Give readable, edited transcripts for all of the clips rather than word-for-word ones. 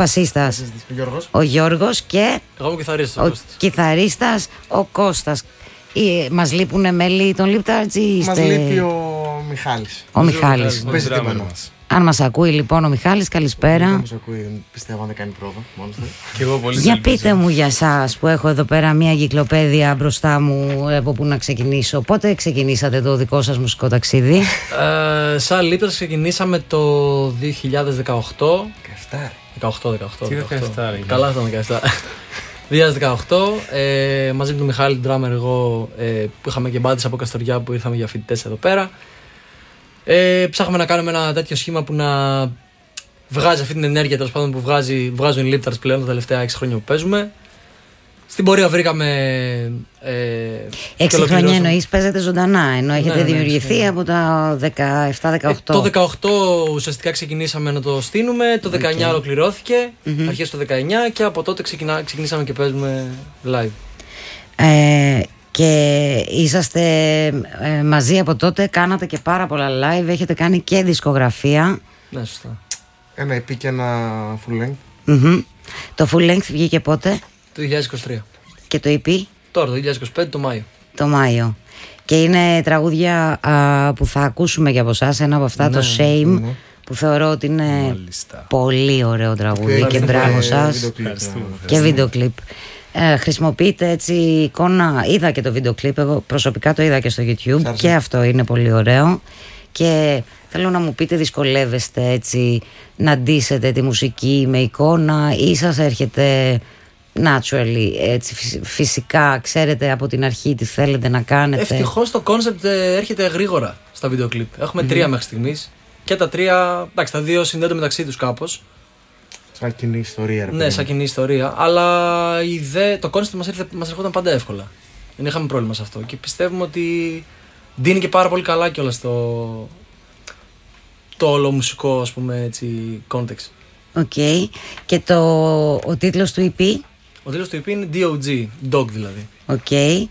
μπασίστας ο Γιώργος και εγώ ο κιθαρίστας ο Κώστας. Μας λείπουν μέλη των Liptards ή μας λείπει ο Μιχάλης. Ο Μιχάλης. Αν μας ακούει λοιπόν ο Μιχάλης, καλησπέρα. Αν μας ακούει, πιστεύω, αν δεν κάνει πρόβα μόνος του. Και εγώ πολύ Για πείτε μου για σας που έχω εδώ πέρα μια κυκλοπαίδεια μπροστά μου, από που να ξεκινήσω. Πότε ξεκινήσατε το δικό σας μουσικό ταξίδι? Σαν Liptards ξεκινήσαμε το 2018. 18. Καλά ήταν 17. 2018, μαζί με τον Μιχάλη, τον drummer, εγώ, που είχαμε και μπάντες από Καστοριά που ήρθαμε για φοιτητές εδώ πέρα. Ψάχναμε να κάνουμε ένα τέτοιο σχήμα που να βγάζει αυτή την ενέργεια, τέλος πάντων, που βγάζουν οι Liptards πλέον τα τελευταία 6 χρόνια που παίζουμε. Στην πορεία βρήκαμε. 6 χρόνια εννοείς παίζετε ζωντανά, ενώ έχετε δημιουργηθεί από τα 17-18. Το 18 ουσιαστικά ξεκινήσαμε να το στείνουμε, το 19 ολοκληρώθηκε, αρχές το 19 και από τότε ξεκινήσαμε και παίζουμε live. Και είσαστε μαζί από τότε, κάνατε και πάρα πολλά live, έχετε κάνει και δισκογραφία. Ναι, σωστά. Ένα EP και ένα full length. Το full length βγήκε πότε? Το 2023. Και το EP? Τώρα, το 2025, το Μάιο. Το Μάιο. Και είναι τραγούδια που θα ακούσουμε και από εσάς. Ένα από αυτά, το Shame, που θεωρώ ότι είναι πολύ ωραίο τραγούδι και μπράβο σας. Και βίντεο κλιπ. Χρησιμοποιείτε έτσι εικόνα. Είδα και το βίντεο κλιπ, εγώ προσωπικά το είδα και στο YouTube. Και αυτό είναι πολύ ωραίο. Και θέλω να μου πείτε, δυσκολεύεστε έτσι να ντύσετε τη μουσική με εικόνα ή σας έρχεται naturally, έτσι, φυσικά ξέρετε από την αρχή τι θέλετε να κάνετε? Ευτυχώς το κόνσεπτ έρχεται γρήγορα στα βίντεο κλιπ. Έχουμε 3 μέχρι στιγμής και τα 3, εντάξει, τα 2 συνδέονται μεταξύ τους κάπως. Σαν κοινή ιστορία, ρε. Ναι, σαν κοινή ιστορία. Αλλά το κόνσεπτ μας έρχονταν πάντα εύκολα. Δεν είχαμε πρόβλημα σε αυτό και πιστεύουμε ότι δίνει και πάρα πολύ καλά κιόλας το όλο μουσικό, ας πούμε, έτσι, context. Οκ. Και ο τίτλος του EP? Ο τίτλος του EP είναι DOG, Dog δηλαδή. Οκ.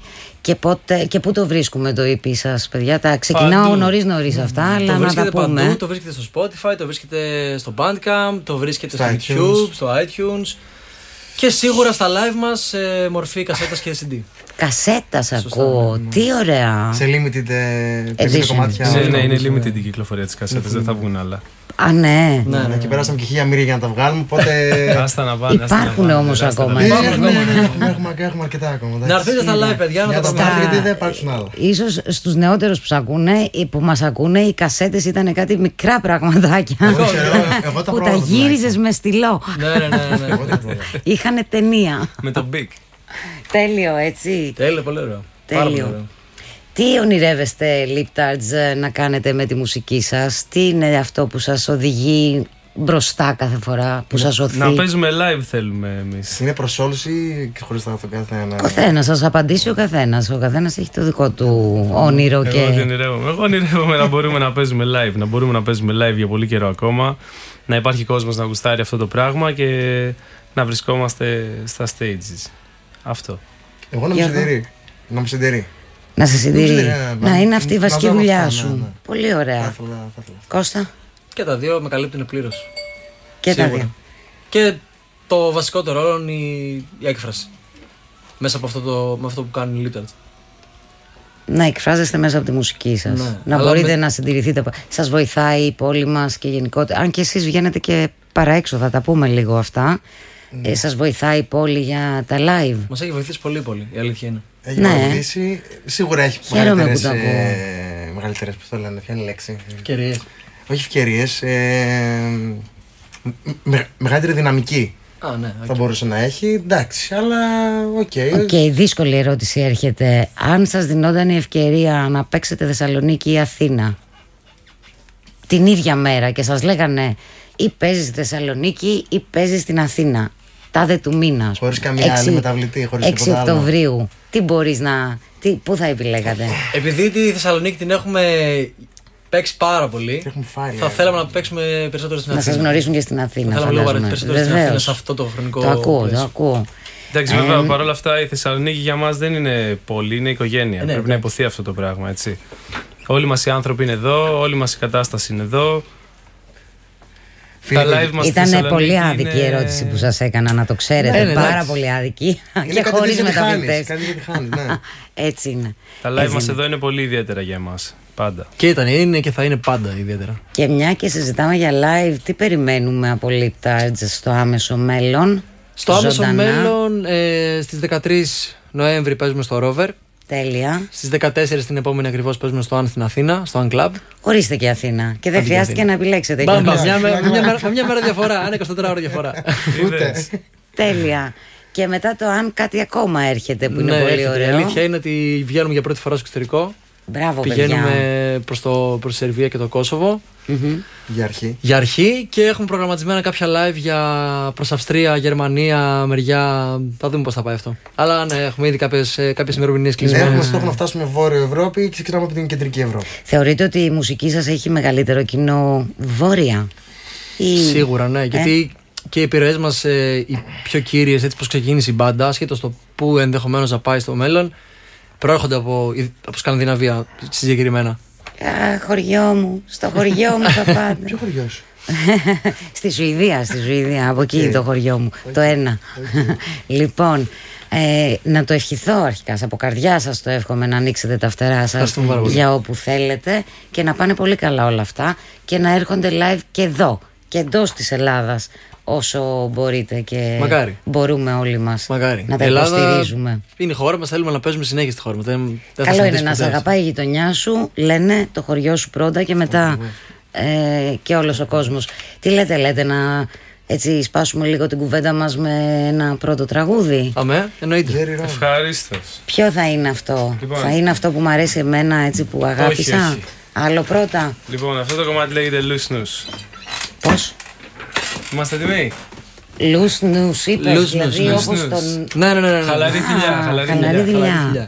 Και πού το βρίσκουμε το EP σας, παιδιά? Τα ξεκινάω νωρίς αυτά, αλλά να τα πούμε. Παντού, το βρίσκεται στο Spotify, το βρίσκεται στο Bandcamp, το βρίσκεται στο YouTube, στο iTunes και σίγουρα στα live μας σε μορφή κασέτας και CD. Κασέτας ακούω, ναι. Τι ωραία. Σε limited κομμάτια. Ναι, είναι limited η κυκλοφορία της κασέτας, δεν θα βγουν άλλα. Α, ναι. Και περάσαμε και 1000 μοίρια για να τα βγάλουμε, οπότε. Άστα να πάνε. Υπάρχουν όμως ακόμα. Έχουμε αρκετά ακόμα. Να έρθετε στα live, παιδιά, να τα βγάλουμε. Γιατί δεν υπάρξουν άλλα. Ίσως στους νεότερους που μας ακούνε, οι κασέτες ήταν κάτι μικρά πραγματάκια που τα γύριζες με στυλό. Ναι. Είχανε ταινία. Με το Big. Τέλειο, έτσι. Τέλειο, πολύ ωραίο. Τέλειο. Τι ονειρεύεστε, Liptards, να κάνετε με τη μουσική σας? Τι είναι αυτό που σας οδηγεί μπροστά κάθε φορά, που σας οθεί? Να παίζουμε live θέλουμε εμείς. Είναι προς όλους ή χωριστά από τον καθένα? Καθένας, σας απαντήσει ο καθένας. Ο καθένας έχει το δικό του όνειρο. Εγώ ονειρεύομαι να μπορούμε να παίζουμε live. Να μπορούμε να παίζουμε live για πολύ καιρό ακόμα. Να υπάρχει κόσμος να γουστάρει αυτό το πράγμα και να βρισκόμαστε στα stages. Αυτό. Εγώ να μου συντηρεί. Να σε συντηρεί. Να είναι αυτή η βασική δουλειά σου. Ναι. Πολύ ωραία. Κώστα? Και τα δύο με καλύπτουν πλήρως. Και τα δύο. Και το βασικότερο ρόλο είναι η έκφραση. Μέσα από αυτό που κάνουν οι Liptards. Να εκφράζεστε μέσα από τη μουσική σας. Ναι. Να μπορείτε να συντηρηθείτε. Σας βοηθάει η πόλη μας και γενικότερα. Αν και εσείς βγαίνετε και παραέξω, θα τα πούμε λίγο αυτά. Σας βοηθάει η πόλη για τα live? Μας έχει βοηθήσει πολύ, πολύ. Η αλήθεια είναι. Έχει βοηθήσει. Σίγουρα έχει μεγαλύτερες, πώς το λένε, ποια είναι η λέξη? Ευκαιρίες. Όχι ευκαιρίες. Μεγαλύτερη δυναμική. Ναι, θα μπορούσε να έχει, εντάξει, αλλά οκ. Δύσκολη ερώτηση έρχεται. Αν σας δινόταν η ευκαιρία να παίξετε Θεσσαλονίκη ή Αθήνα την ίδια μέρα και σας λέγανε ή παίζεις στη Θεσσαλονίκη ή παίζεις στην Αθήνα, τάδε του μήνα, χωρίς καμία άλλη μεταβλητή, χωρίς 6 Οκτωβρίου, τι μπορείς πού θα επιλέγατε? Επειδή τη Θεσσαλονίκη την έχουμε παίξει πάρα πολύ, θα θέλαμε να παίξουμε περισσότερο στην Αθήνα. Να σας γνωρίσουν και στην Αθήνα. Θα θέλαμε λίγο περισσότερο στην Αθήνα σε αυτό το χρονικό. Το ακούω. Εντάξει, βέβαια, παρόλα αυτά η Θεσσαλονίκη για μας δεν είναι πόλη, είναι οικογένεια. Πρέπει να υποθεί αυτό το πράγμα, έτσι. Όλοι μας οι άνθρωποι είναι εδώ, όλη μας η κατάσταση είναι εδώ. Ήταν πολύ άδικη η ερώτηση που σας έκανα, να το ξέρετε. Πάρα πολύ άδικη. Και χωρίς μεταβλητές. Έτσι είναι. Τα live μας εδώ είναι πολύ ιδιαίτερα για εμάς. Πάντα. Και είναι και θα είναι πάντα ιδιαίτερα. Και μια και συζητάμε για live, τι περιμένουμε από Lip Tarts στο άμεσο μέλλον? Στο άμεσο μέλλον, στις 13 Νοέμβρη παίζουμε στο Rover. Τέλεια. Στις 14 την επόμενη ακριβώς παίζουμε στο Αν στην Αθήνα, στο Αν Club. Ορίστε και Αθήνα. Και δεν χρειάστηκε να επιλέξετε. Μια μέρα διαφορά, αν 24 ώρα διαφορά. Τέλεια. Και μετά το Αν κάτι ακόμα έρχεται που είναι πολύ ωραίο. Η αλήθεια είναι ότι βγαίνουμε για πρώτη φορά στο εξωτερικό. Μπράβο, πηγαίνουμε προς τη Σερβία και το Κόσοβο. Για αρχή και έχουμε προγραμματισμένα κάποια live προς Αυστρία, Γερμανία, μεριά. Θα δούμε πώς θα πάει αυτό. Αλλά ναι, έχουμε ήδη κάποιες ημερομηνίες κλεισμένες. Έχουμε στόχο να φτάσουμε Βόρειο Ευρώπη και ξεκινάμε από την Κεντρική Ευρώπη. Θεωρείτε ότι η μουσική σας έχει μεγαλύτερο κοινό βόρεια? Σίγουρα, ναι. Γιατί και οι επιρροές μας, οι πιο κύριες, έτσι πως ξεκίνησε η μπάντα, ασχέτως το που ενδεχομένως να πάει στο μέλλον, προέρχονται από Σκανδιναβία συγκεκριμένα. Χωριό μου, στο χωριό μου θα πάτε. Ποιο χωριό σου? Στη Σουηδία, από εκεί το χωριό μου, το ένα. Λοιπόν, να το ευχηθώ αρχικά, από καρδιά σας το εύχομαι, να ανοίξετε τα φτερά σας για όπου θέλετε και να πάνε πολύ καλά όλα αυτά και να έρχονται live και εδώ και εντός της Ελλάδας όσο μπορείτε και μακάρι. Μπορούμε όλοι μας να τα υποστηρίζουμε. Είναι η χώρα μας, θέλουμε να παίζουμε συνέχεια στη χώρα μας. Καλό είναι να σε αγαπάει η γειτονιά σου, λένε, το χωριό σου πρώτα και μετά και όλος ο κόσμος. Τι λέτε να έτσι σπάσουμε λίγο την κουβέντα μας με ένα πρώτο τραγούδι? Αμέ, εννοείται. Ευχαρίστως. Ποιο θα είναι αυτό? Λοιπόν, θα είναι αυτό που μου αρέσει εμένα, έτσι που αγάπησα? Όχι. Άλλο πρώτα. Λοιπόν, αυτό το κομμάτι λέγεται Loose News. Πώς? Είμαστε έτοιμοι? Loose News είπες, δηλαδή όπως τον... Ναι. Χαλαρή δουλειά.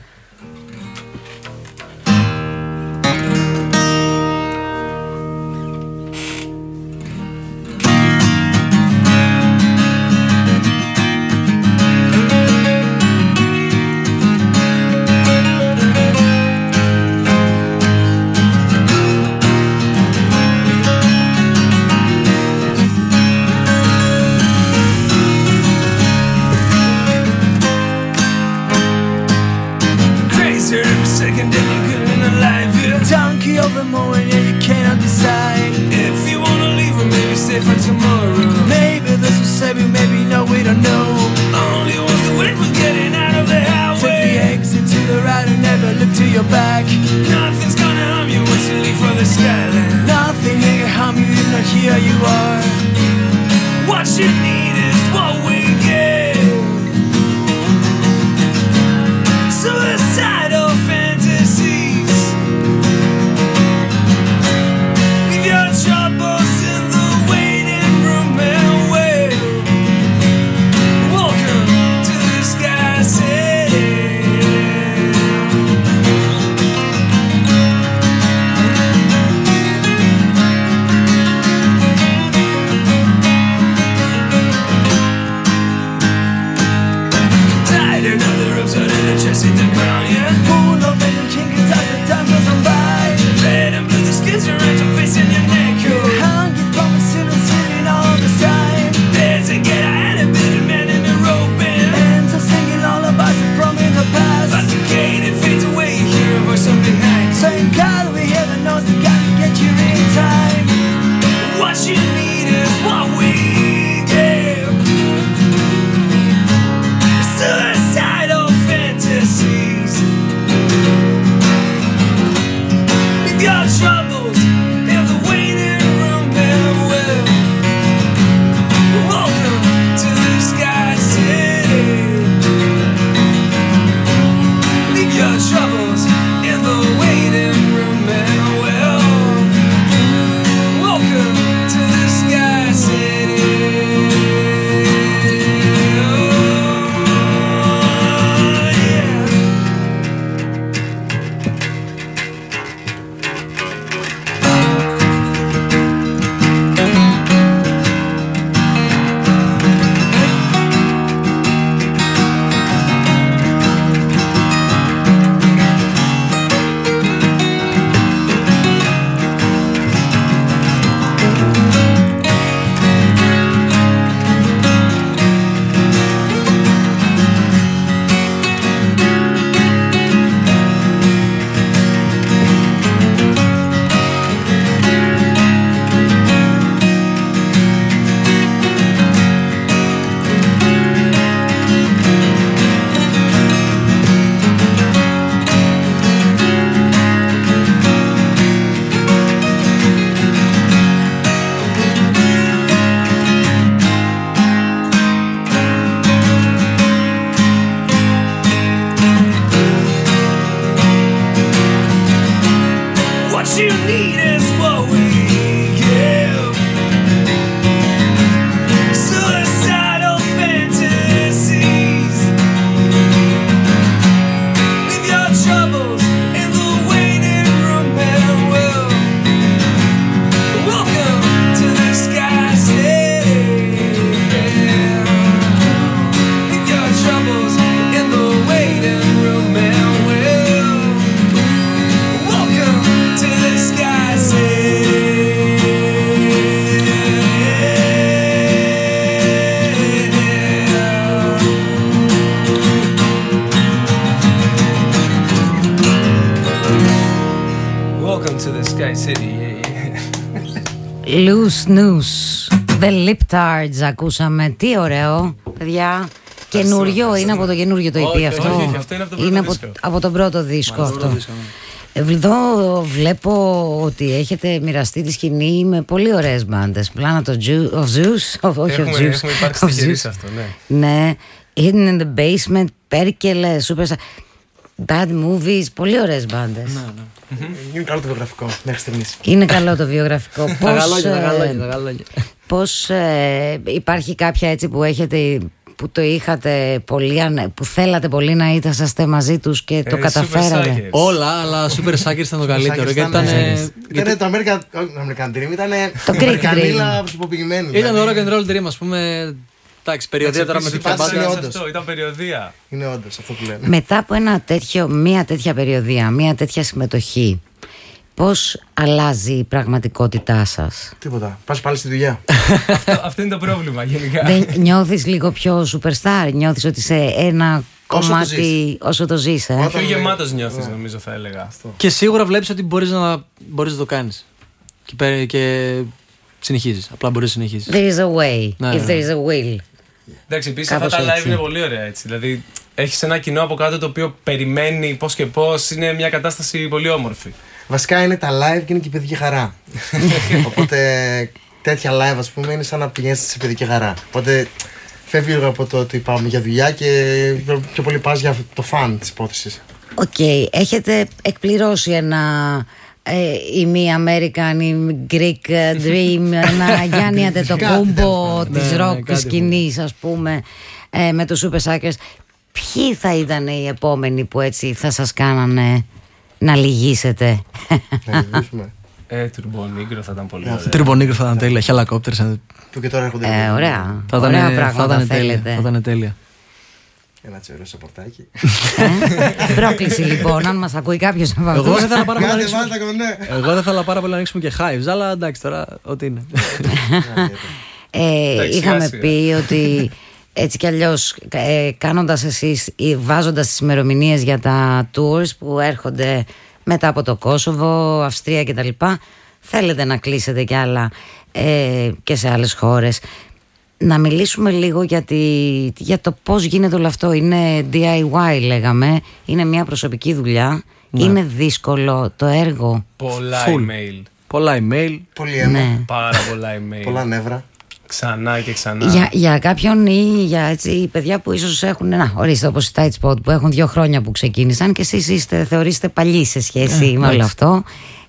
Loose News, The Liptards ακούσαμε. Τι ωραίο, παιδιά. Καινούριο, είναι από το καινούριο το EP αυτό. Είναι από τον πρώτο δίσκο αυτό. Εδώ βλέπω ότι έχετε μοιραστεί τη σκηνή με πολύ ωραίες μπάντες. Planet of Zeus, όχι of Zeus. Έχουμε υπάρξει τυχεροί σε αυτό, ναι. Ναι, Hidden in the Basement, Perkele, Superstar, Bad Movies, πολύ ωραίες μπάντες. Είναι καλό το βιογραφικό μέχρι στιγμής. Είναι καλό το βιογραφικό. Τα λόγια. Πώς υπάρχει κάποια έτσι που έχετε, που το είχατε πολύ, που θέλατε πολύ να είσαστε μαζί τους και το καταφέρατε? Όλα, αλλά Super Suckers ήταν το καλύτερο. Ήταν το American Dream, ήταν το Greek Dream. Ήταν το Rock and Roll Dream, ας πούμε. Εντάξει, περιοδία τώρα με την αυτό, ήταν περιοδία. Είναι όντως αυτό που λέμε. Μετά από μια τέτοια περιοδία, μια τέτοια συμμετοχή, πώς αλλάζει η πραγματικότητά σας? Τίποτα. Πας πάλι στη δουλειά. Αυτό είναι το πρόβλημα γενικά. Δεν νιώθεις λίγο πιο superstar? Νιώθεις ότι σε ένα κομμάτι όσο το ζεις? Πιο γεμάτος νιώθεις, νομίζω θα έλεγα. Και σίγουρα βλέπεις ότι μπορείς να το κάνεις. Και συνεχίζεις. Απλά μπορείς να συνεχίσεις. There is a way, if there is a will. Εντάξει, επίσης αυτά τα live είναι πολύ ωραία έτσι. Δηλαδή έχεις ένα κοινό από κάτω το οποίο περιμένει πώς και πώς. Είναι μια κατάσταση πολύ όμορφη. Βασικά είναι τα live και είναι και η παιδική χαρά. Οπότε τέτοια live, ας πούμε, είναι σαν να πηγαίνεις σε παιδική χαρά. Οπότε φεύγει λίγο από το ότι πάμε για δουλειά και πιο πολύ πας για το φαν της υπόθεσης. Οκ, έχετε εκπληρώσει ένα η American, η Greek Dream, να Γιάννιατε το κούμπο της rock σκηνής, ας πούμε, με τους Super Suckers. Ποιοι θα ήταν οι επόμενοι που έτσι θα σας κάνανε να λυγίσετε? Να λυγίσουμε. Turbo Negro θα ήταν πολύ ωραία. Turbo Negro θα ήταν τέλεια. Helicopters. Που και τώρα έρχονται. Ωραία. Ωραία πράγματα θέλετε. Θα ήταν τέλεια. Ένα τσερό σε πορτάκι. Πρόκληση λοιπόν, αν μας ακούει κάποιος από αυτούς. Εγώ δεν ήθελα πάρα πολύ να ανοίξουμε και Hives, αλλά εντάξει τώρα, ό,τι είναι. Είχαμε πει ότι έτσι κι αλλιώς κάνοντας εσείς, βάζοντας τις ημερομηνίες για τα tours που έρχονται μετά από το Κόσοβο, Αυστρία κτλ, θέλετε να κλείσετε κι άλλα και σε άλλες χώρες. Να μιλήσουμε λίγο για το πώς γίνεται όλο αυτό. Είναι DIY λέγαμε, είναι μια προσωπική δουλειά, είναι δύσκολο το έργο. Πολλά email. Πολύ αίμα. Πάρα πολλά email. Πολλά νεύρα. Ξανά και ξανά. Για κάποιον ή για έτσι, παιδιά που ίσως έχουν, ορίστε όπως η Tight Spot που έχουν 2 χρόνια που ξεκίνησαν και εσείς θεωρείστε παλιοί σε σχέση με όλο αυτό.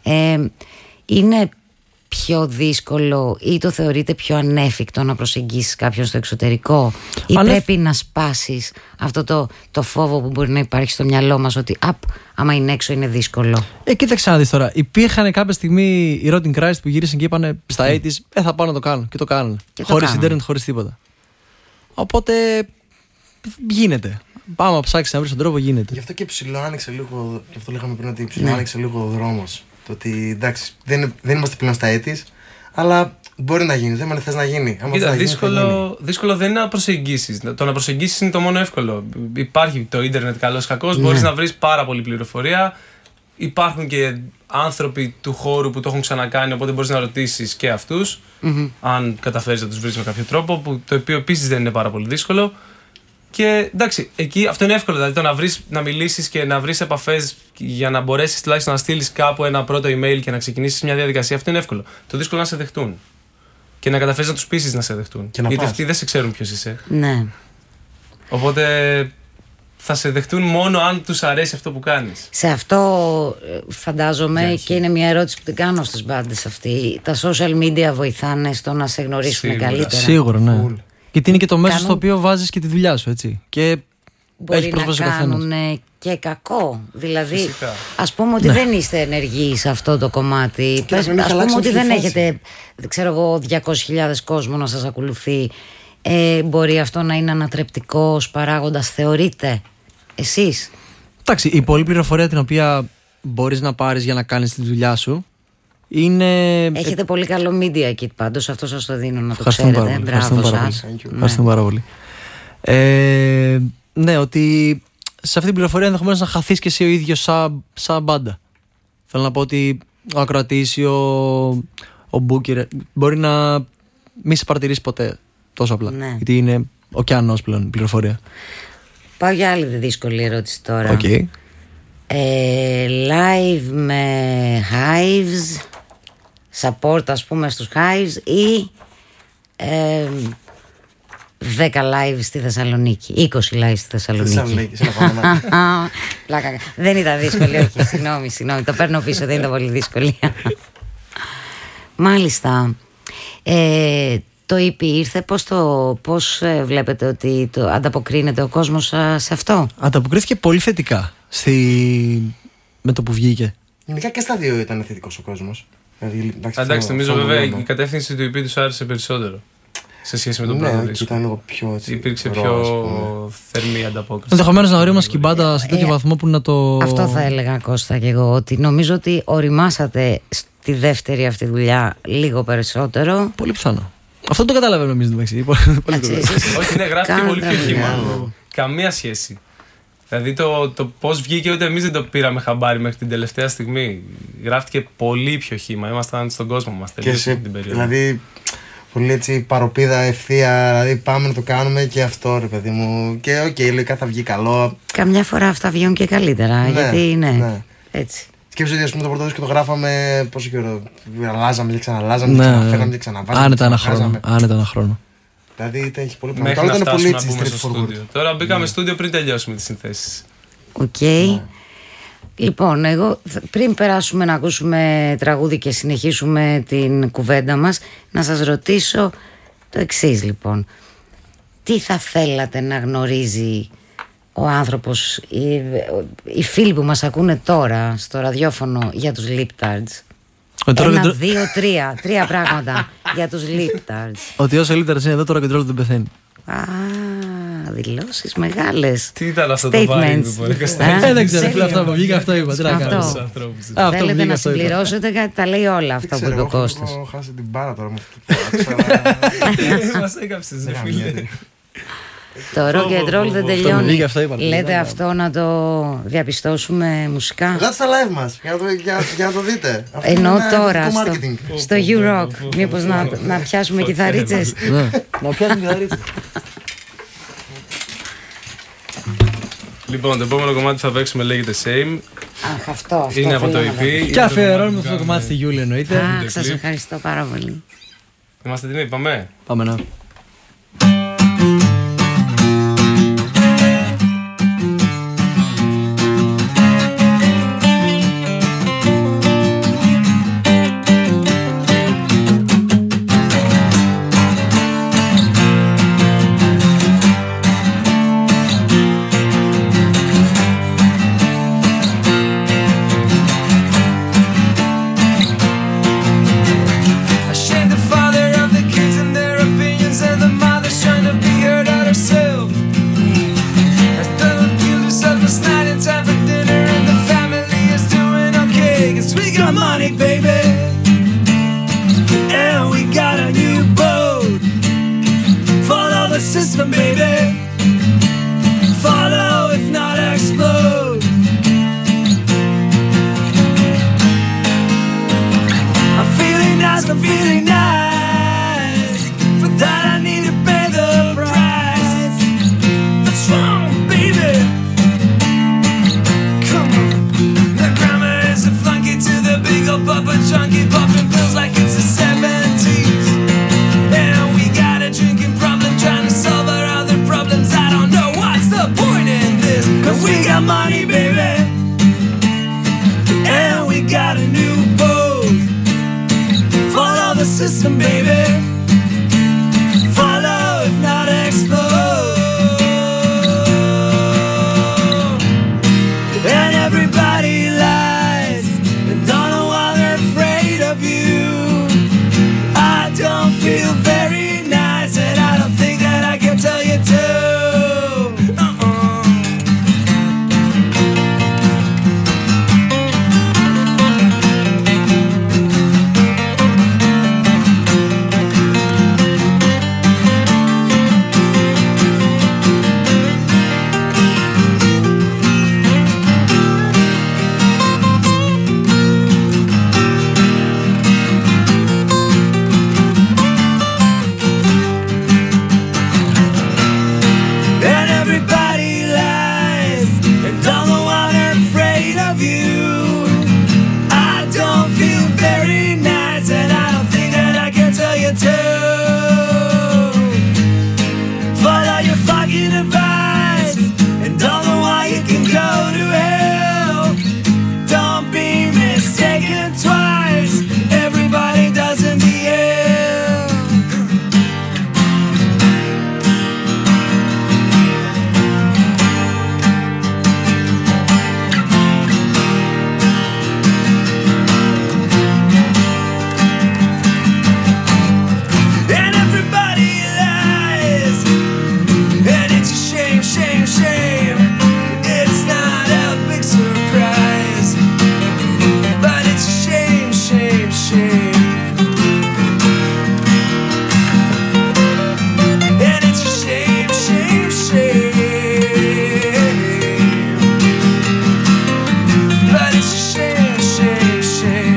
Είναι πιο δύσκολο ή το θεωρείτε πιο ανέφικτο να προσεγγίσεις κάποιον στο εξωτερικό, ή πρέπει να σπάσεις αυτό το φόβο που μπορεί να υπάρχει στο μυαλό μας ότι άμα είναι έξω είναι δύσκολο? Κοίταξε να δεις τώρα. Υπήρχαν κάποια στιγμή οι Rotting Christ που γύρισαν και είπαν στα 80's θα πάω να το κάνω, και το κάνουν. Χωρίς ίντερνετ, χωρίς τίποτα. Οπότε γίνεται. Πάμε να ψάξεις να βρεις τον τρόπο, γίνεται. Γι' αυτό και ψηλό άνοιξε λίγο, γι' αυτό λέγαμε πριν ότι ψηλό άνοιξε λίγο ο δρόμος. Το ότι εντάξει, δεν είμαστε πλέον στα 80's, αλλά μπορεί να γίνει. Δεν με θες να γίνει. Κοίτα, δύσκολο δεν είναι να προσεγγίσεις. Το να προσεγγίσεις είναι το μόνο εύκολο. Υπάρχει το ίντερνετ καλώς κακώς, μπορείς να βρεις πάρα πολλή πληροφορία. Υπάρχουν και άνθρωποι του χώρου που το έχουν ξανακάνει, οπότε μπορείς να ρωτήσεις και αυτούς, αν καταφέρεις να τους βρεις με κάποιο τρόπο, το οποίο επίσης δεν είναι πάρα πολύ δύσκολο. Και εντάξει, εκεί αυτό είναι εύκολο. Δηλαδή το να μιλήσεις και να βρεις επαφές για να μπορέσεις τουλάχιστον να στείλεις κάπου ένα πρώτο email και να ξεκινήσεις μια διαδικασία, αυτό είναι εύκολο. Το δύσκολο είναι να σε δεχτούν. Και να καταφέρεις να τους πείσεις να σε δεχτούν. Γιατί αυτοί δεν σε ξέρουν ποιος είσαι. Ναι. Οπότε θα σε δεχτούν μόνο αν τους αρέσει αυτό που κάνεις. Σε αυτό φαντάζομαι και είναι μια ερώτηση που την κάνω στις μπάντες αυτή. Τα social media βοηθάνε στο να σε γνωρίσουν καλύτερα? Σίγουρα, ναι. Γιατί είναι και το μέσο στο οποίο βάζεις και τη δουλειά σου, έτσι. Και μπορεί να κάνουν και κακό. Δηλαδή, ας πούμε ότι δεν είστε ενεργοί σε αυτό το κομμάτι. Ας πούμε ότι δεν έχετε, ξέρω εγώ, 200.000 κόσμο να σας ακολουθεί. Μπορεί αυτό να είναι ανατρεπτικός παράγοντας, θεωρείτε εσείς? Εντάξει, η πολλή πληροφορία την οποία μπορείς να πάρεις για να κάνεις τη δουλειά σου είναι... Έχετε πολύ καλό media kit πάντως, αυτό σας το δίνω να το ξέρετε. Μπράβο σας. Ευχαριστούμε πάρα πολύ. Ναι, ότι σε αυτή την πληροφορία ενδεχομένως να χαθείς και εσύ ο ίδιος σαν μπάντα. Θέλω να πω ότι ο ακροατής ή ο ο Booker μπορεί να μην σε παρατηρήσει ποτέ τόσο απλά. Ναι. Γιατί είναι ωκεανός πλέον πληροφορία. Πάω για άλλη δύσκολη ερώτηση τώρα. Okay. Live με Hives, support ας πούμε στους Hives ή 10 live στη Θεσσαλονίκη, 20 live στη Θεσσαλονίκη. Δεν ήταν δύσκολη, όχι, συγγνώμη, το παίρνω πίσω, δεν ήταν πολύ δύσκολη. Μάλιστα. Το EP ήρθε, πώς βλέπετε ότι ανταποκρίνεται ο κόσμος σε αυτό? Ανταποκρίθηκε πολύ θετικά με το που βγήκε. Γενικά και στα δύο ήταν θετικός ο κόσμος. Εντάξει, νομίζω βέβαια η κατεύθυνση του EP τους άρεσε περισσότερο σε σχέση με τον πρώτο δίσκο. Ήταν λίγο πιο έτσι, υπήρξε πιο θερμή ανταπόκριση. Ενδεχομένως να ορίμασε και η μπάντα σε τέτοιο βαθμό που να το... Αυτό θα έλεγα, Κώστα, και εγώ, ότι νομίζω ότι οριμάσατε στη δεύτερη αυτή δουλειά λίγο περισσότερο. Πολύ πιθανό. Αυτό το καταλαβαίνω εμείς, εντάξει. Όχι, ναι, γράφτηκε πολύ πιο χύμα. Καμία σχέση. Δηλαδή το πώς βγήκε, ούτε εμείς δεν το πήραμε χαμπάρι μέχρι την τελευταία στιγμή. Γράφτηκε πολύ πιο χύμα. Ήμασταν στον κόσμο μας τελείως την περίοδο. Δηλαδή, πολύ έτσι παροπίδα ευθεία. Δηλαδή, πάμε να το κάνουμε και αυτό, ρε παιδί μου. Και λογικά θα βγει καλό. Καμιά φορά αυτά βγαίνουν και καλύτερα. Γιατί ναι. Έτσι. Σκέψου ότι το πρώτο δίσκο το γράφαμε πόσο καιρό. Αλλάζαμε και ξαναλάζαμε, ξαναφέραμε και ξαναβάζαμε. Άνετα ένα χρόνο. Δηλαδή έχει πολύ πράγμα. Μέχρι να φτάσουμε να μπούμε στο στούντιο. Τώρα μπήκαμε στούντιο πριν τελειώσουμε τις συνθέσεις. Οκ. Λοιπόν, εγώ πριν περάσουμε να ακούσουμε τραγούδι και συνεχίσουμε την κουβέντα μας, να σας ρωτήσω το εξής λοιπόν. Τι θα θέλατε να γνωρίζει ο άνθρωπος, οι φίλοι που μας ακούνε τώρα στο ραδιόφωνο για τους Liptards? 1, 2, 3 πράγματα για τους Liptards. Ότι όσο Liptards είναι εδώ, τώρα και δεν πεθαίνει. Δηλώσεις μεγάλες. Τι ήταν αυτό το βάρη που μπορεί να δεν ξέρω, αυτό που βγήκα, αυτό είπα. Θέλετε να συμπληρώσετε κάτι, τα λέει όλα αυτά που είπε ο Κώστας. Έχω χάσει την μπάρα τώρα με αυτό. Μας έκαψες, ρε φίλε. Το rock and roll δεν τελειώνει. Λέτε αυτό να το διαπιστώσουμε μουσικά? Ελάτε στα live μας για να το δείτε. Ενώ τώρα στο U-Rock μήπως να πιάσουμε κιθαρίτσες? Να πιάσουμε κιθαρίτσες. Λοιπόν, το επόμενο κομμάτι που θα παίξουμε λέγεται Same. Αχ, αυτό είναι από το EP. Και αφιερώνουμε αυτό το κομμάτι στη Γιούλη, εννοείται. Αχ, σας ευχαριστώ πάρα πολύ. Είμαστε έτοιμοι, πάμε. Πάμε να. System, your device and don't know why you can go to hell. Don't be mistaken twice. Everybody does in the end. And everybody lies. And it's a shame, shame, shame. It's not a big surprise. But it's a shame, shame, shame. And it's a shame, shame, shame. But it's a shame, shame, shame.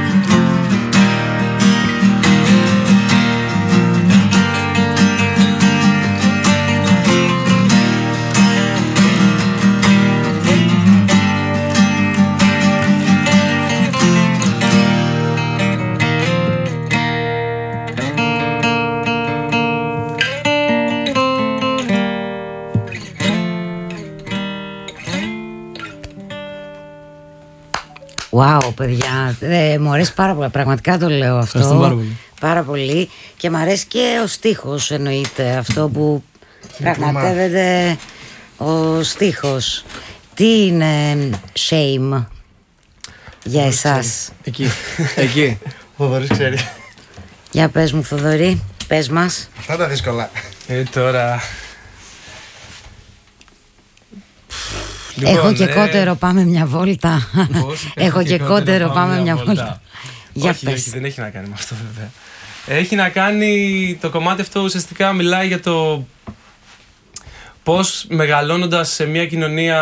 Wow, παιδιά, μου αρέσει πάρα πολύ. Πραγματικά το λέω αυτό. Ευχαριστώ πάρα πολύ. Πάρα πολύ. Και μου αρέσει και ο στίχος, εννοείται. Αυτό που πραγματεύεται ο στίχος. Τι είναι shame για εσάς? Εκεί. Ο Θοδωρής ξέρει. Για πες μου, Θοδωρή, πες μας. Αυτά τα δύσκολα. Τώρα. Έχω και κότερο, πάμε μια βόλτα. Έχω και κότερο, πάμε μια βόλτα. Για όχι, πες. όχι, δεν έχει να κάνει με αυτό βέβαια. Έχει να κάνει, το κομμάτι αυτό ουσιαστικά μιλάει για το πώς μεγαλώνοντας σε μια κοινωνία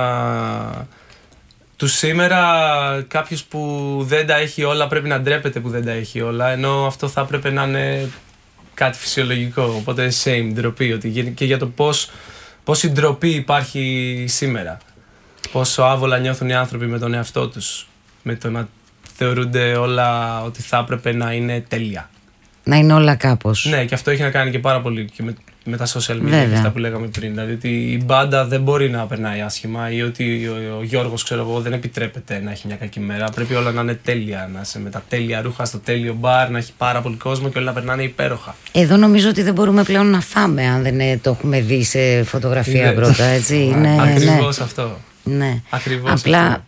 του σήμερα κάποιος που δεν τα έχει όλα πρέπει να ντρέπεται που δεν τα έχει όλα, ενώ αυτό θα έπρεπε να είναι κάτι φυσιολογικό. Οπότε shame, ντροπή, ότι και για το πώς η ντροπή υπάρχει σήμερα. Πόσο άβολα νιώθουν οι άνθρωποι με τον εαυτό τους, με το να θεωρούνται όλα ότι θα έπρεπε να είναι τέλεια. Να είναι όλα κάπως. Ναι, και αυτό έχει να κάνει και πάρα πολύ και με τα social media και αυτά που λέγαμε πριν. Δηλαδή ότι η μπάντα δεν μπορεί να περνάει άσχημα ή ότι ο Γιώργος, ξέρω εγώ, δεν επιτρέπεται να έχει μια κακή μέρα. Πρέπει όλα να είναι τέλεια, να είσαι με τα τέλεια ρούχα στο τέλειο μπαρ, να έχει πάρα πολύ κόσμο και όλα να περνάνε υπέροχα. Εδώ νομίζω ότι δεν μπορούμε πλέον να φάμε αν δεν το έχουμε δει σε φωτογραφία πρώτα, έτσι. Ακριβώς αυτό. Ναι. Ακριβώς απλά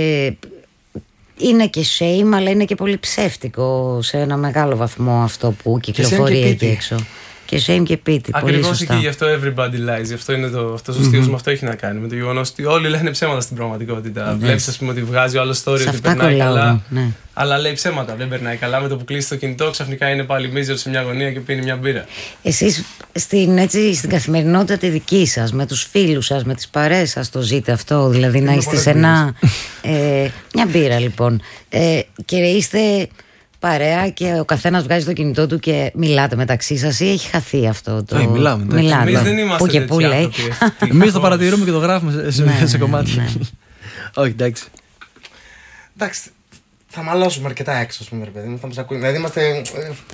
είναι και shame, αλλά είναι και πολύ ψεύτικο σε ένα μεγάλο βαθμό αυτό που κυκλοφορεί εκεί έξω. Και shame και pity. Ακριβώς εκεί, γι' αυτό everybody lies. Γι' αυτό είναι αυτός ο στίχος με αυτό έχει να κάνει. Με το γεγονός ότι όλοι λένε ψέματα στην πραγματικότητα. Βλέπεις, ας πούμε, ότι βγάζει ο άλλος story ότι περνάει καλά. Ναι. Αλλά λέει ψέματα, δεν περνάει καλά. Με το που κλείσει το κινητό, ξαφνικά είναι πάλι μίζερο σε μια γωνία και πίνει μια μπύρα. Εσείς στην καθημερινότητα τη δική σας, με τους φίλους σας, με τις παρέες σας, το ζείτε αυτό? Δηλαδή να είστε σε μια μπύρα λοιπόν. Και είστε παρέα και ο καθένας βγάζει το κινητό του και μιλάτε μεταξύ σας, ή έχει χαθεί αυτό το? Μιλάμε. Εμείς δεν είμαστε που και που λέει. Εμείς το παρατηρούμε και το γράφουμε σε κομμάτια. Όχι, εντάξει. Εντάξει, θα μαλώσουμε αρκετά έξω, ας πούμε, ρε παιδί μου, θα μας ακούει. Δηλαδή είμαστε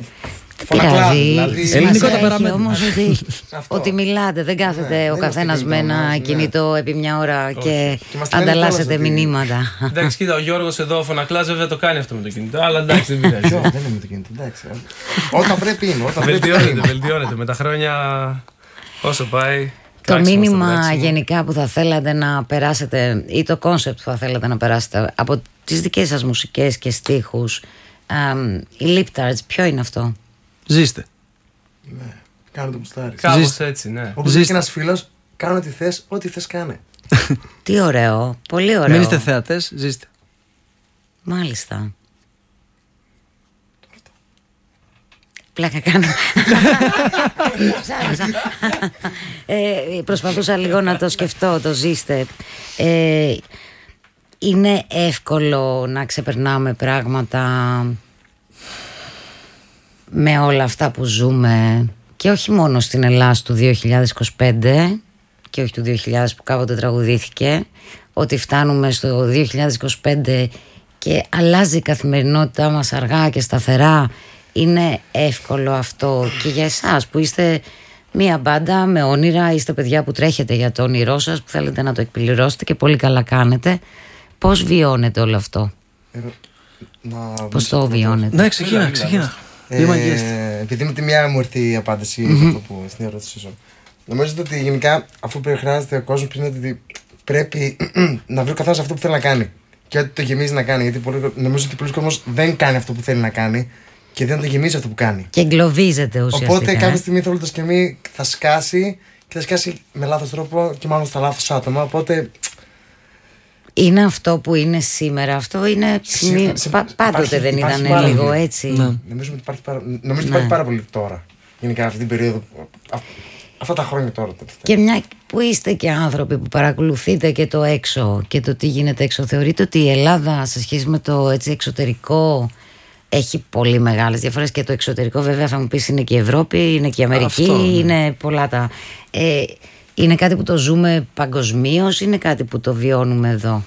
πειράζει. Ελληνικό τα παραμένει. Όμως ότι μιλάτε, δεν κάθεται ο καθένας με ένα κινητό επί μια ώρα και ανταλλάσσετε μηνύματα. Εντάξει, κοίτα, ο Γιώργος εδώ, ο Φωνακλάς, βέβαια το κάνει αυτό με το κινητό, αλλά εντάξει, δεν πειράζει. Δεν είναι με το κινητό, εντάξει. Όταν πρέπει είναι. Βελτιώνεται με τα χρόνια, όσο πάει. Το μήνυμα γενικά που θα θέλατε να περάσετε ή το κόνσεπτ που θα θέλατε να περάσετε από τις δικές σας μουσικές και στίχους, οι Liptards, ποιο είναι αυτό? Ζήστε. Ναι, κάνε το μπουστάρι. Κάπως έτσι, ναι. Όπως λέει και ένας φίλος, κάνε ό,τι θες, ό,τι θες κάνε. Τι ωραίο, πολύ ωραίο. Μην είστε θεατές, ζήστε. Μάλιστα. Πλάκα κάνω. Προσπαθούσα λίγο να το σκεφτώ, το ζήστε. Είναι εύκολο να ξεπερνάμε πράγματα με όλα αυτά που ζούμε, και όχι μόνο στην Ελλάδα του 2025 και όχι του 2000 που κάποτε τραγουδήθηκε, ότι φτάνουμε στο 2025 και αλλάζει η καθημερινότητά μας αργά και σταθερά? Είναι εύκολο αυτό και για εσάς που είστε Μία μπάντα με όνειρα, είστε παιδιά που τρέχετε για το όνειρό σας, που θέλετε να το εκπληρώσετε και πολύ καλά κάνετε. Πώς βιώνετε όλο αυτό? Πώς το βιώνετε? Ναι, ξεκίνα. Επειδή με τη μία μου ήρθε η απάντηση αυτό που στην ερώτησή σου. Νομίζω ότι γενικά αυτό που χρειάζεται ο κόσμος είναι ότι πρέπει να βρει ο καθένας αυτό που θέλει να κάνει. Και ότι το γεμίζει να κάνει. Γιατί νομίζω ότι πολλοί κόσμος δεν κάνει αυτό που θέλει να κάνει και δεν το γεμίζει αυτό που κάνει. Και εγκλωβίζεται ουσιαστικά. Οπότε κάποια στιγμή όλο το σκεμί θα σκάσει και θα σκάσει με λάθος τρόπο και μάλλον στα λάθος άτομα. Οπότε. Είναι αυτό που είναι σήμερα. Αυτό είναι. Πάντοτε δεν ήταν λίγο έτσι. Ναι. Νομίζω ότι υπάρχει πάρα πολύ τώρα. Γενικά αυτή την περίοδο. Αυτά τα χρόνια τώρα. Και μια που είστε και άνθρωποι που παρακολουθείτε και το έξω και το τι γίνεται έξω, θεωρείτε ότι η Ελλάδα σε σχέση με το έτσι, εξωτερικό έχει πολύ μεγάλες διαφορές? Και το εξωτερικό βέβαια θα μου πεις είναι και η Ευρώπη, είναι και η Αμερική, είναι πολλά τα... είναι κάτι που το ζούμε παγκοσμίως, είναι κάτι που το βιώνουμε εδώ?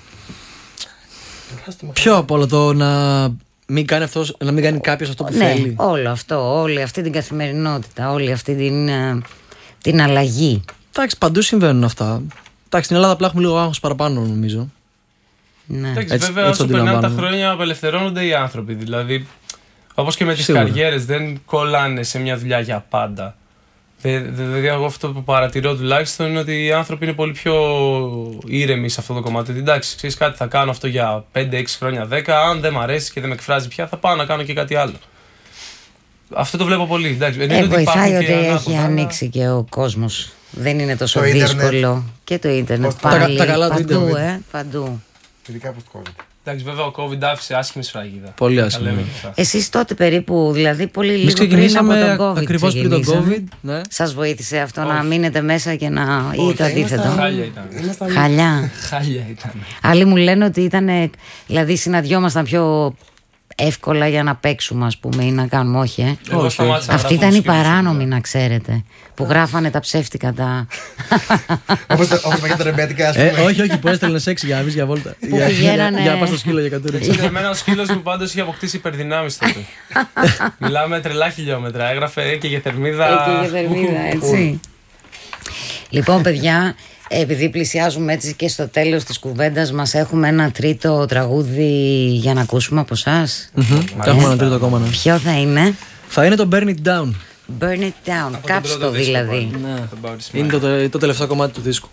Πιο απ' όλο το να μην κάνει κάποιος αυτό που θέλει. Όλο αυτό, όλη αυτή την καθημερινότητα, όλη αυτή την αλλαγή. Εντάξει, παντού συμβαίνουν αυτά. Εντάξει, στην Ελλάδα απλά έχουμε λίγο άγχος παραπάνω, νομίζω. Ναι. Εντάξει, βέβαια, όσο περνάνε τα χρόνια, απελευθερώνονται οι άνθρωποι. Δηλαδή, όπως και με τις καριέρες, δεν κολλάνε σε μια δουλειά για πάντα. Δηλαδή, εγώ αυτό που παρατηρώ τουλάχιστον είναι ότι οι άνθρωποι είναι πολύ πιο ήρεμοι σε αυτό το κομμάτι. Εντάξει, ξέρεις κάτι, θα κάνω αυτό για 5, 6 χρόνια, 10. Αν δεν μ' αρέσει και δεν με εκφράζει πια, θα πάω να κάνω και κάτι άλλο. Αυτό το βλέπω πολύ. Βοηθάει ότι έχει ανοίξει και ο κόσμος. Δεν είναι τόσο δύσκολο. Και το ίντερνετ πάλι. Παντού. Ειδικά από το COVID. Εντάξει, βέβαια ο COVID άφησε άσχημη σφραγίδα. Πολύ άσχημη. Εσείς τότε περίπου, δηλαδή πολύ λίγο πριν από τον COVID. Ακριβώς πριν τον COVID. Ναι. Σας βοήθησε αυτό να μείνετε μέσα και να. Ή το αντίθετο? Χάλια ήταν. Χάλια ήταν. Άλλοι μου λένε ότι ήταν. Δηλαδή συναντιόμασταν πιο εύκολα για να παίξουμε, ας πούμε, ή να κάνουμε. Όχι, Αυτή ήταν η παράνομη, να ξέρετε. Που γράφανε τα ψεύτικα τα. Όπως με τα ρεμπέτικα, ας πούμε. Όχι, που έστελνε σεξ για να βγει για βόλτα. Για να πας στο σκύλο για κατούριξη. Εμένα ο σκύλος μου πάντως είχε αποκτήσει υπερδυνάμεις τότε. Μιλάμε τρελά χιλιόμετρα. Έγραφε και για θερμίδα. Έτσι. Λοιπόν, παιδιά, επειδή πλησιάζουμε έτσι και στο τέλος της κουβέντας μας, έχουμε ένα τρίτο τραγούδι για να ακούσουμε από εσάς. Έχουμε ένα τρίτο ακόμα. Ποιο θα είναι? Θα είναι το Burn It Down. Burn It Down, κάψτε το δηλαδή. Είναι το τελευταίο κομμάτι του δίσκου.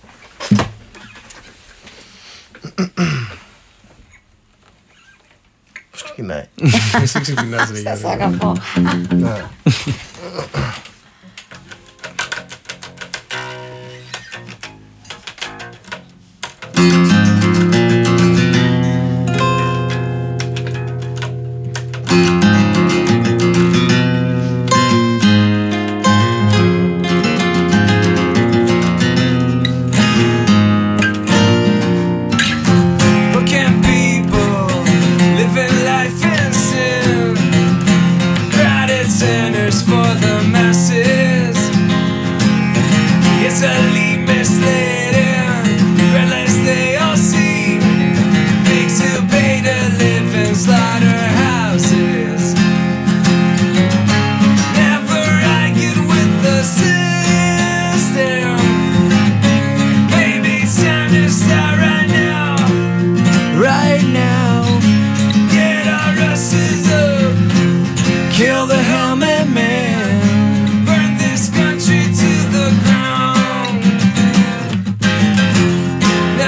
Πώς ξεκινάει? Εσύ ξεκινάς, ρε. Σας αγαπώ. Now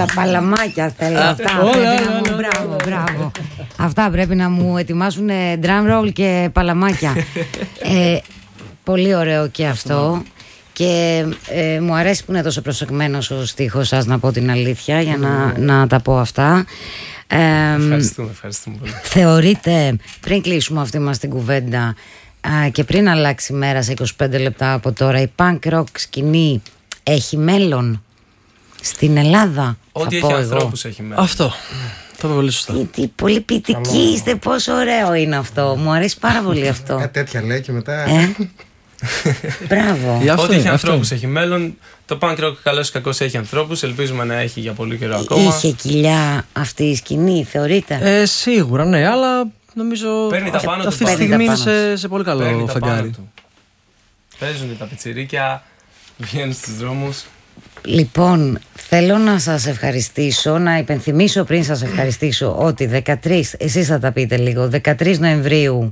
Τα παλαμάκια θέλω. Αυτά μπράβο. Αυτά πρέπει να μου ετοιμάσουν drum roll και παλαμάκια. Πολύ ωραίο και αυτό. Και μου αρέσει που είναι τόσο προσεγμένος ο στίχος σας, να πω την αλήθεια, για να τα πω αυτά. Ευχαριστούμε πολύ. Θεωρείτε, πριν κλείσουμε αυτή μας την κουβέντα και πριν αλλάξει η μέρα σε 25 λεπτά από τώρα, η punk rock σκηνή έχει μέλλον στην Ελλάδα? Ό,τι έχει ανθρώπους έχει μέλλον. Αυτό. Το είπε πολύ σωστά. Τι πολύ ποιητικοί είστε, πόσο ωραίο είναι αυτό. Μου αρέσει πάρα πολύ αυτό. Κάτι τέτοια λέει και μετά. Μπράβο. Ό,τι έχει ανθρώπους έχει μέλλον. Το punk rock καλώς ή κακώς έχει ανθρώπους. Ελπίζουμε να έχει για πολύ καιρό ακόμα. Είχε κοιλιά αυτή η σκηνή, θεωρείτε? Σίγουρα, ναι, αλλά νομίζω αυτή τη στιγμή είναι σε πολύ καλό φεγγάρι. Παίζουν τα πιτσιρίκια, βγαίνουν στους δρόμους. Λοιπόν, θέλω να σας ευχαριστήσω, να υπενθυμίσω πριν σας ευχαριστήσω ότι 13, εσείς θα τα πείτε λίγο, 13 Νοεμβρίου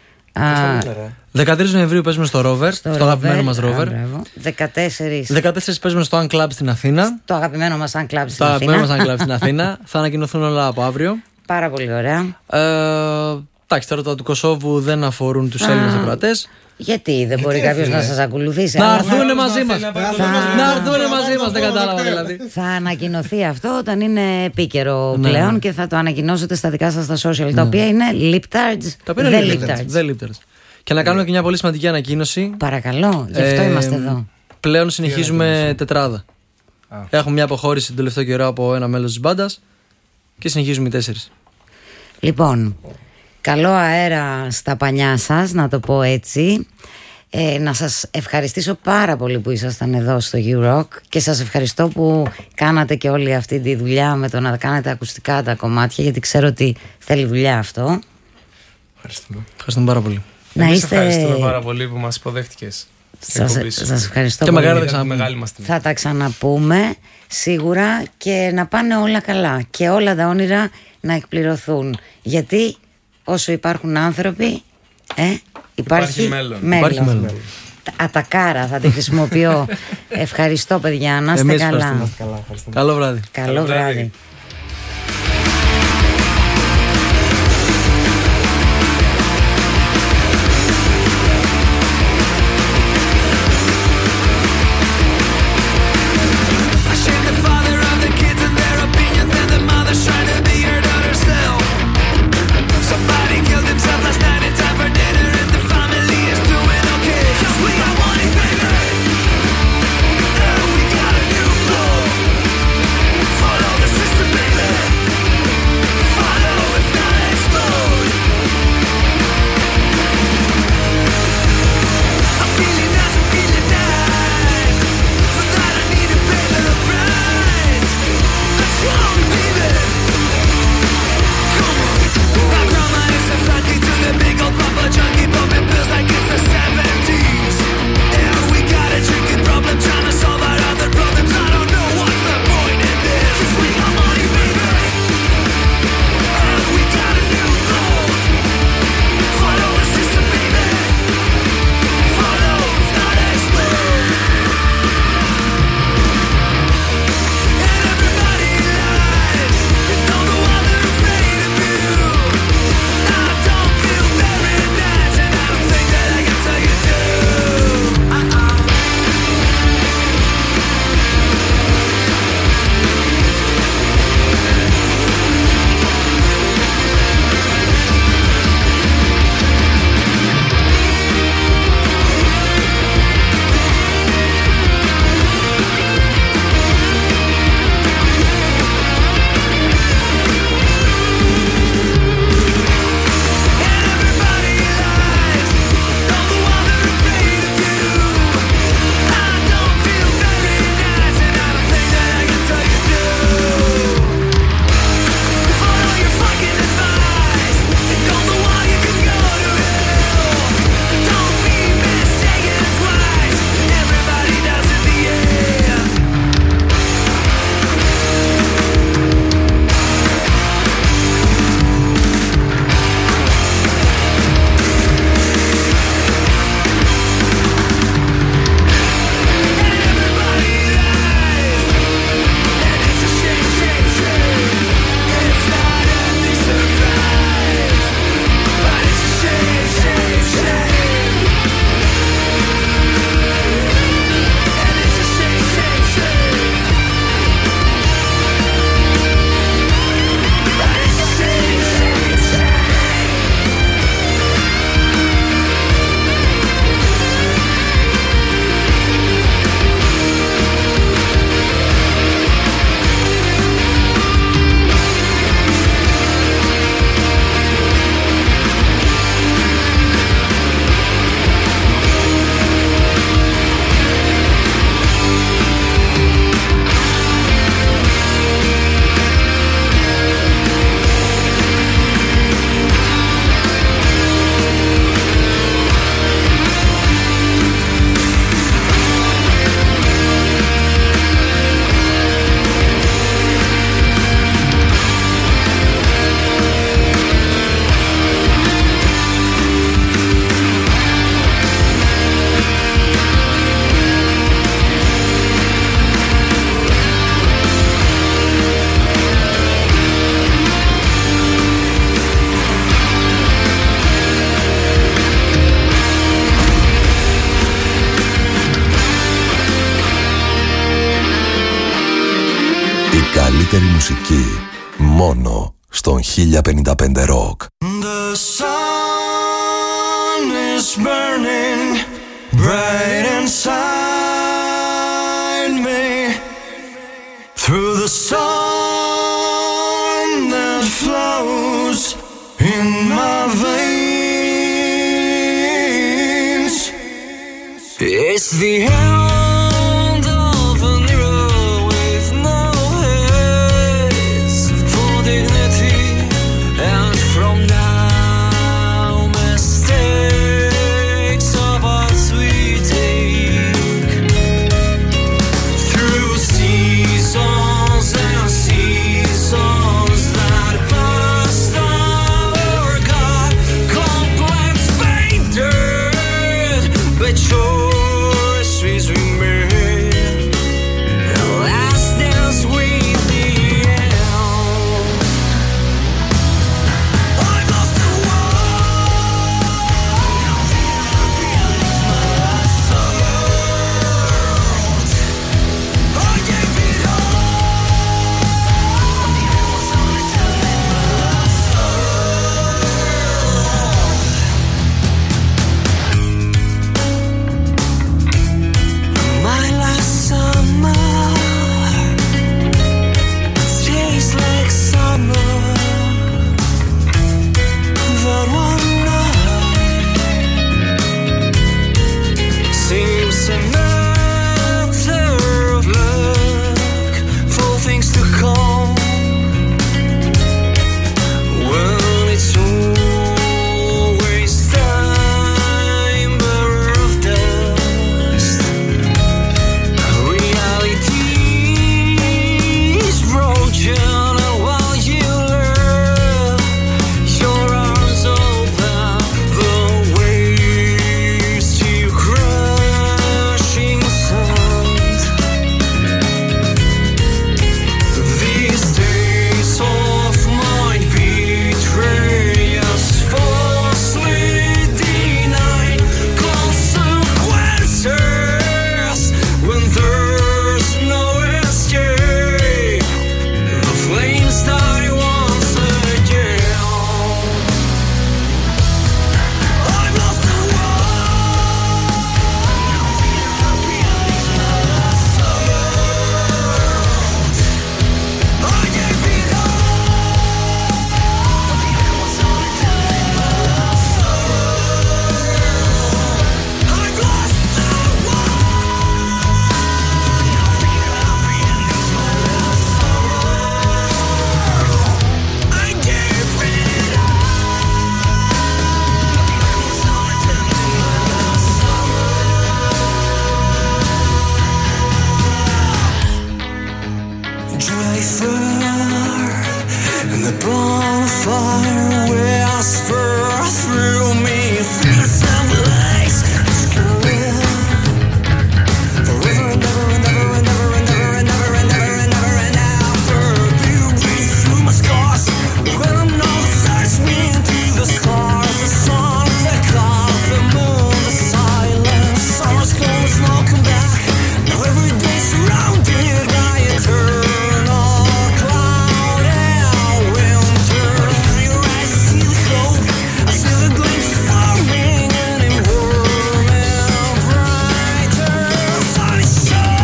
13 Νοεμβρίου παίζουμε στο Rover, στο αγαπημένο μας Rover. 14 παίζουμε στο Un Club στην Αθήνα. Το αγαπημένο μας Un Club στην Αθήνα. Θα ανακοινωθούν όλα από αύριο. Πάρα πολύ ωραία. Εντάξει, τώρα τα του Κωσόβου δεν αφορούν τους Έλληνες ακροατές. Γιατί δεν μπορεί κάποιος να σας ακολουθήσει? Να έρθουνε μαζί μας. Να έρθουνε μαζί μας, δεν κατάλαβα δηλαδή. Θα ανακοινωθεί αυτό όταν είναι επίκαιρο πλέον και θα το ανακοινώσετε στα δικά σας τα social, τα οποία είναι Liptards, The Liptards. Και να κάνουμε και μια πολύ σημαντική ανακοίνωση. Παρακαλώ, γι' αυτό είμαστε εδώ. Πλέον συνεχίζουμε τετράδα. Έχουμε μια αποχώρηση τον τελευταίο καιρό από ένα μέλος της μπάντας και συνεχίζουμε οι 4. Λοιπόν, καλό αέρα στα πανιά σας, να το πω έτσι. Να σας ευχαριστήσω πάρα πολύ που ήσασταν εδώ στο U-Rock και σας ευχαριστώ που κάνατε και όλη αυτή τη δουλειά με το να κάνετε ακουστικά τα κομμάτια, γιατί ξέρω ότι θέλει δουλειά αυτό. Ευχαριστούμε πάρα πολύ. Ευχαριστούμε πάρα πολύ που μας υποδέχτηκες. Σας ευχαριστώ και πολύ. Θα τα ξαναπούμε σίγουρα και να πάνε όλα καλά και όλα τα όνειρα να εκπληρωθούν, γιατί όσο υπάρχουν άνθρωποι υπάρχει μέλλον. Ατακάρα θα τη χρησιμοποιώ. Ευχαριστώ παιδιά, να είστε καλά. Καλό βράδυ. Καλό βράδυ. Follow the system. μουσική μόνο στον 1055 Rock. The sun is burning bright inside me through the storm that flows in my veins. It's the end of an era with no haze for dignity, and from now mistakes of us we take through seasons and seasons that past our God complex faded, but choices we made last dance with the end. I've lost the world, my last world. I gave it all, my last my last summer tastes like summer. That one night seems a matter of luck for things to come when it's always time bearer of dust. Reality is broken, and while you learn, your arms open the waves to crashing sand. These days of mine betray us, falsely denying consequences when there's no escape. The flames die once again. I've lost the world, my last world. I gave it all, my last world. I've lost the dry fur and the bonfire whisper through me. Feel some lies forever and ever and ever and ever and ever and ever and ever and ever and ever. You breathe through my scars when I'm not search me into the stars. The sun, the cloud, the moon, the silence. Summer's gone, it's not come back. Now every day's surrounded by eternal cloud and winter. Through your eyes I see the hope, I see the glimpse of forming and in warm and brighter. Sun is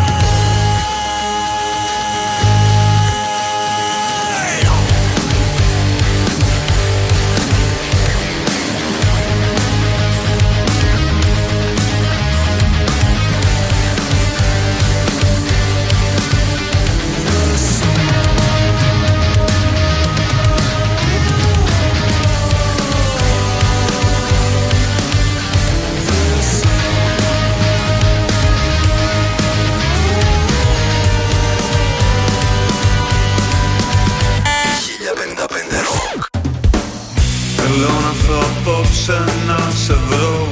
Θέλω να έρθω απόψε να σε βρω.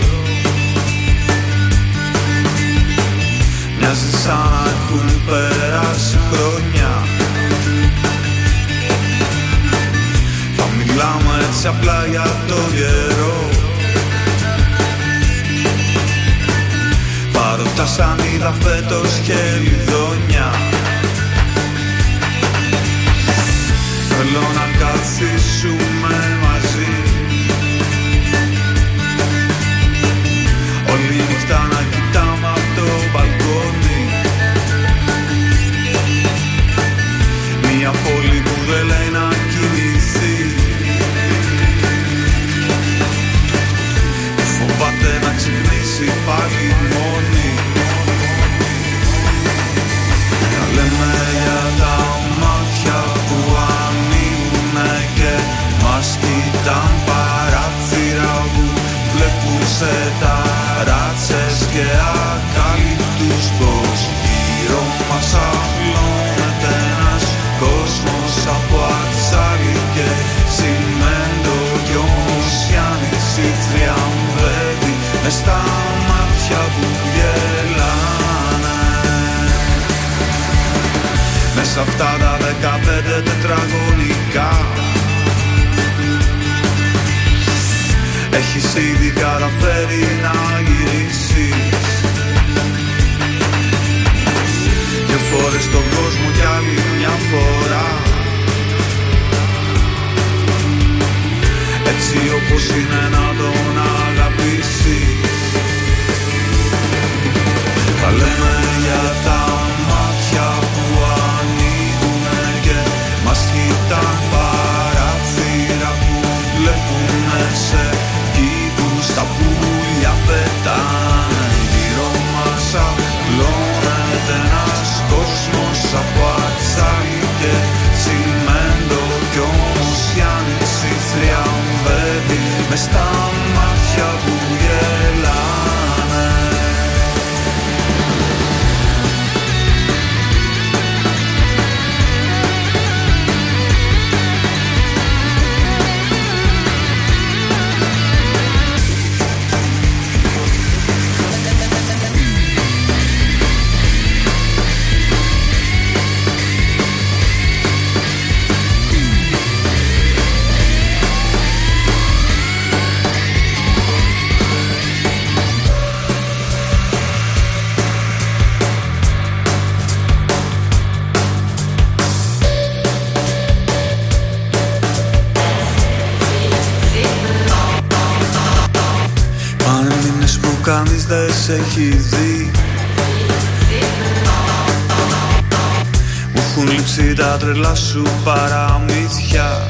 Μοιάζει σαν να έχουν περάσει χρόνια. Θα μιλάμε έτσι απλά για το καιρό. Παρότα σαν είδα φέτος και λιδόνια. Θέλω να καθίσουμε μαζί, όλη νύχτα να κοιτάμε από το μπαλκόνι. Μια πόλη που δεν λέει να κινηθεί, φοβάται να ξυπνήσει πάλι μόνη. Να λέμε για τα μάτια που ανοίγουνε και μας κοιτάν, παράθυρα που βλέπουν σε ταράτσες και ακάλυπτους, πως γύρω μας απλώνεται ένας κόσμος από ατσάλι και τσιμέντο, κι όμως η άνοιξη τριαμβεύει μες στα μάτια που γελάνε. Μέσα αυτά τα 15 τετραγωνικά έχεις ήδη καταφέρει να γυρίσεις δυο φορές τον κόσμο κι άλλη μια φορά. Έτσι όπως είναι να τον αγαπήσεις. Θα λέμε για τα μάτια που ανοίγουνε και μας κοιτάν, παράθυρα που βλέπουνε σε κήπους, τα πουλιά πετάνε. Γύρω μας απλώνεται ένας κόσμος από ατσάλι και τσιμέντο, κι όμως η άνοιξη θριαμβεύει μες στα μάτια που γελάνε. Κανείς δεν σε έχει δει, μου έχουν λείψει τα τρελά σου παραμύθια,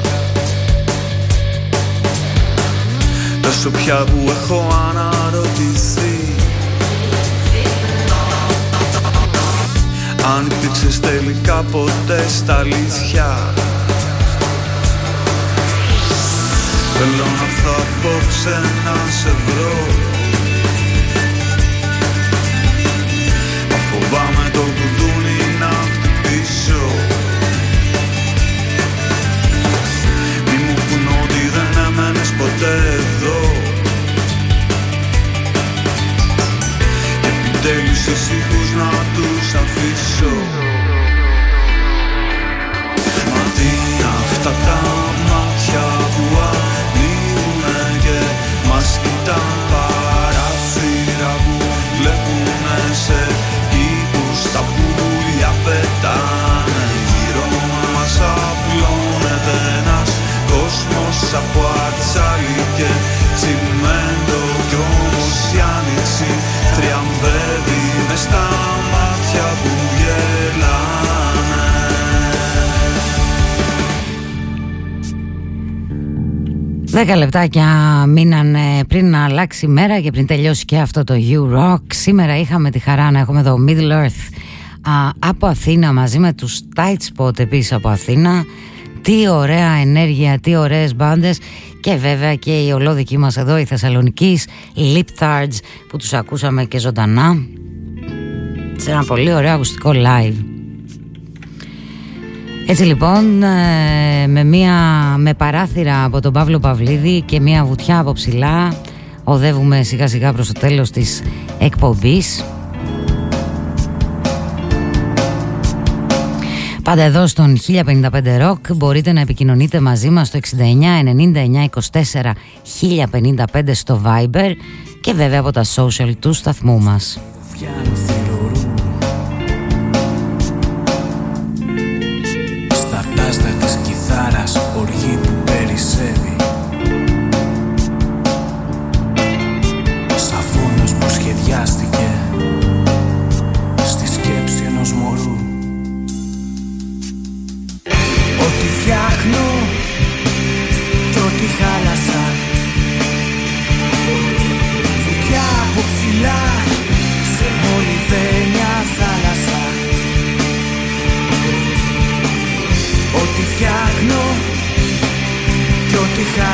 τόσο πια που έχω αναρωτηθεί αν υπήρξες τελικά ποτέ στα αλήθεια. Θέλω να έρθω απόψε να σε βρω, φοβάμαι το κουδούνι να χτυπήσω. Μη μου πουν ότι δεν έμενες ποτέ εδώ, και επιτέλους ησύχους να τους αφήσω. Μα τι είναι αυτά τα μάτια που ανοίγουνε και μας κοιτάν, παράθυρα που βλέπουνε σε τα πουλιά πετάνε. Γύρω μας απλώνεται ένας κόσμος από ατσάλι και τσιμέντο, κι όμως η άνοιξη θριαμβεύει μες στα μάτια που γελάνε. 10 λεπτάκια μείνανε πριν να αλλάξει η μέρα και πριν τελειώσει και αυτό το U-Rock. Σήμερα είχαμε τη χαρά να έχουμε εδώ Middle Earth από Αθήνα μαζί με τους Tight Spot επίσης από Αθήνα. Τι ωραία ενέργεια, τι ωραίες μπάντες, και βέβαια και οι ολόδικοι μας εδώ, οι Θεσσαλονικείς, οι Liptards, που τους ακούσαμε και ζωντανά σε ένα πολύ ωραίο ακουστικό live. Έτσι λοιπόν, με παράθυρα από τον Παύλο Παυλίδη και μια βουτιά από ψηλά, οδεύουμε σιγά σιγά προς το τέλος της εκπομπής. Πάντα εδώ στον 1055 Rock μπορείτε να επικοινωνείτε μαζί μας στο 69 99 24 1055 στο Viber και βέβαια από τα social του σταθμού μας. Στα πλάστα της κιθάρας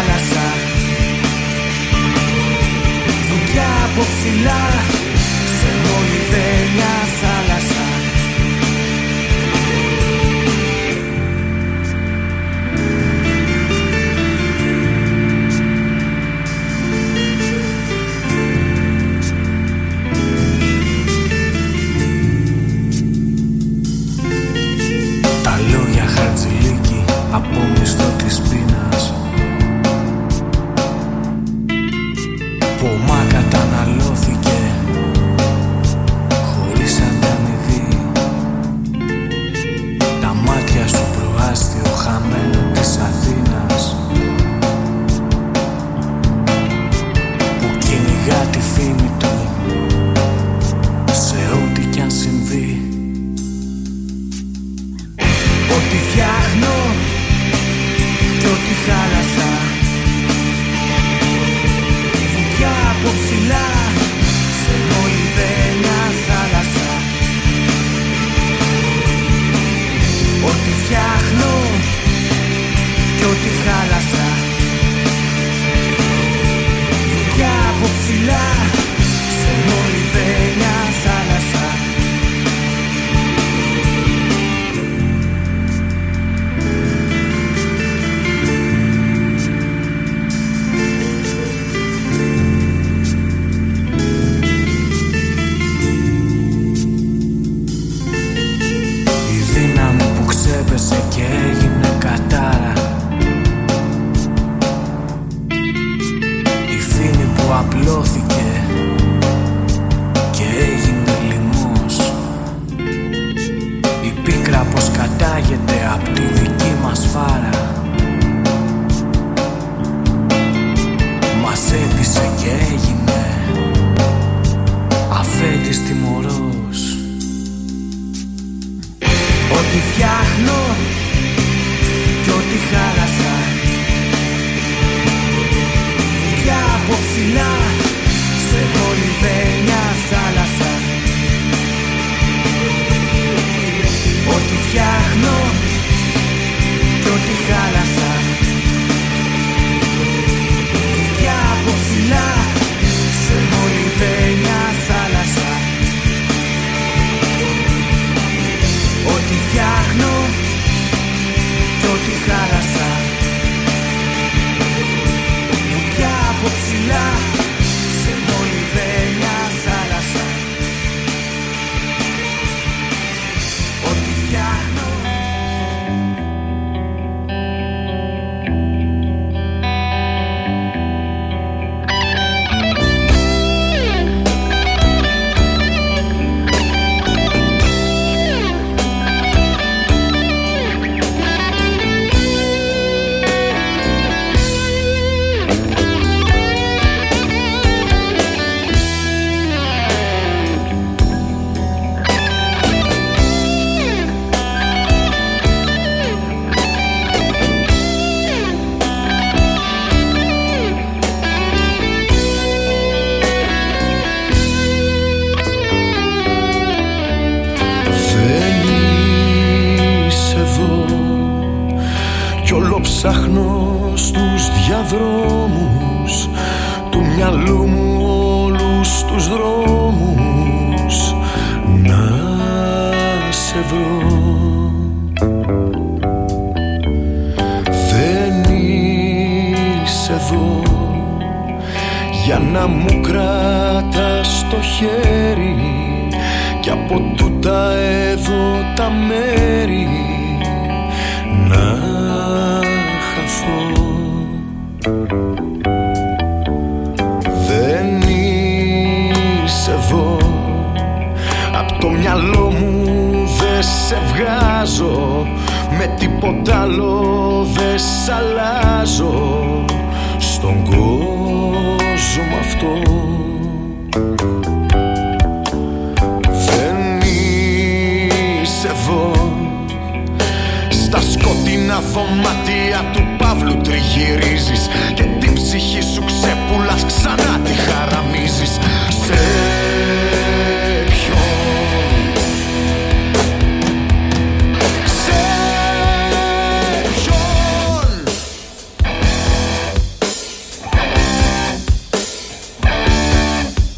θάλασσα. Δουλειά από ψηλά σε μολυβένια θάλασσα. Τα λόγια Χατζηλίκη από μισθό της πείνας, που ο Μα καταναλώθηκε χωρίς ανταμοιβή. Τα μάτια σου προάστιο χαμένο της Αθήνας, που κυνηγά τη φήμη του σε ό,τι κι αν συμβεί. Ό,τι φτιάχνω κι ό,τι χάλασα, βουτιά από ψηλά σε μολυβένια θάλασσα. Ό,τι φτιάχνω κι ό,τι χάλασα, βουτιά από ψηλά σε μολυβένια θάλασσα. Έπεσε και έγινε κατάρα, η φήμη που απλώθηκε και έγινε λοιμός, η πίκρα πως κατάγεται απ' τη δική μας φάρα, μας έπεισε και έγινε αφέντης τιμωρός. Ό,τι φτιάχνω κι ό,τι χάλασα, βουτιά από ψηλά σε μολυβένια θάλασσα. Ό,τι φτιάχνω κι ό,τι χάλασα, βουτιά από ψηλά σε μολυβένια θάλασσα. Ό,τι φτιάχνω κι ό,τι χάλασα, βουτιά από ψηλά σε μολυβένια θάλασσα. Ό,τι φτιάχνω. Ψάχνω στους διαδρόμους του μυαλού μου όλους τους δρόμους να σε βρω. Δεν είσαι εδώ για να μου κρατάς το χέρι κι από τούτα εδώ τα μέρη να χαθώ. Δεν είσαι εδώ, απ' το μυαλό μου δεν σε βγάζω, με τίποτα άλλο δεν σ' αλλάζω στον κόσμο αυτό. Δεν είσαι εδώ, στα σκοτεινά δωμάτια του Παύλου τριγυρίζεις και